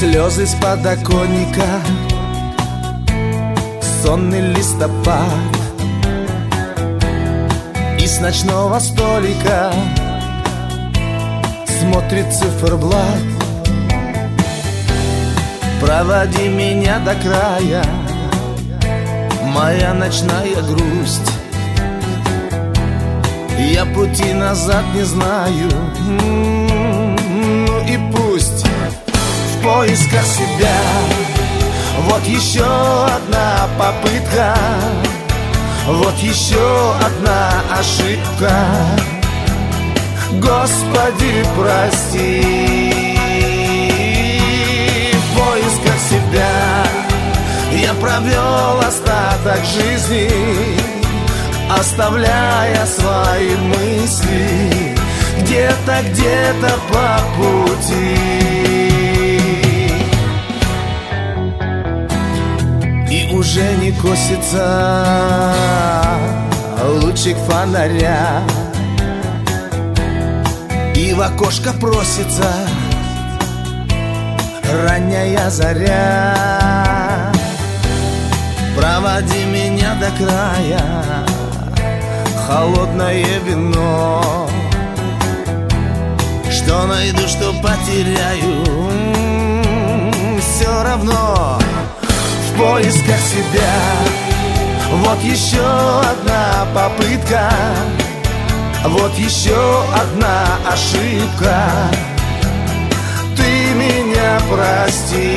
Слезы с подоконника, сонный листопад, и с ночного столика смотрит циферблат. Проводи меня до края, моя ночная грусть. Я пути назад не знаю, ну и пусть. В поисках себя, вот еще одна попытка, вот еще одна ошибка. Господи, прости. В поисках себя я провел остаток жизни, оставляя свои мысли где-то по пути. И уже не косится лучик фонаря, и в окошко просится ранняя заря. Проводи меня до края, холодное вино. Что найду, что потеряю, все равно. В поисках себя, вот еще одна попытка, вот еще одна ошибка. Ты меня прости.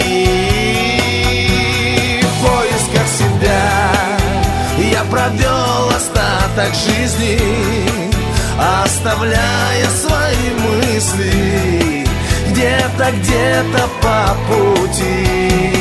В поисках себя я провел остаток жизни, оставляя свои мысли где-то по пути.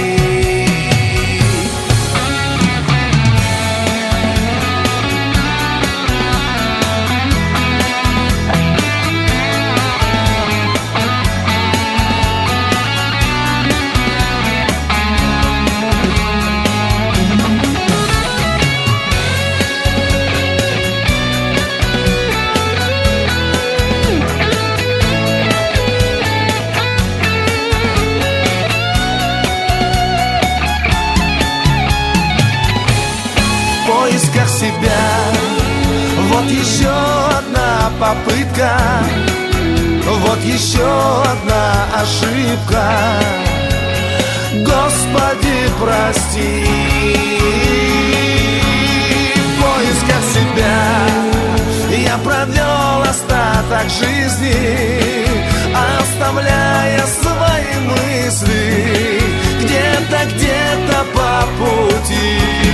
В поисках себя, вот еще одна попытка, вот еще одна ошибка. Господи, прости. В поисках себя я провел остаток жизни, оставляя свои мысли где-то по пути.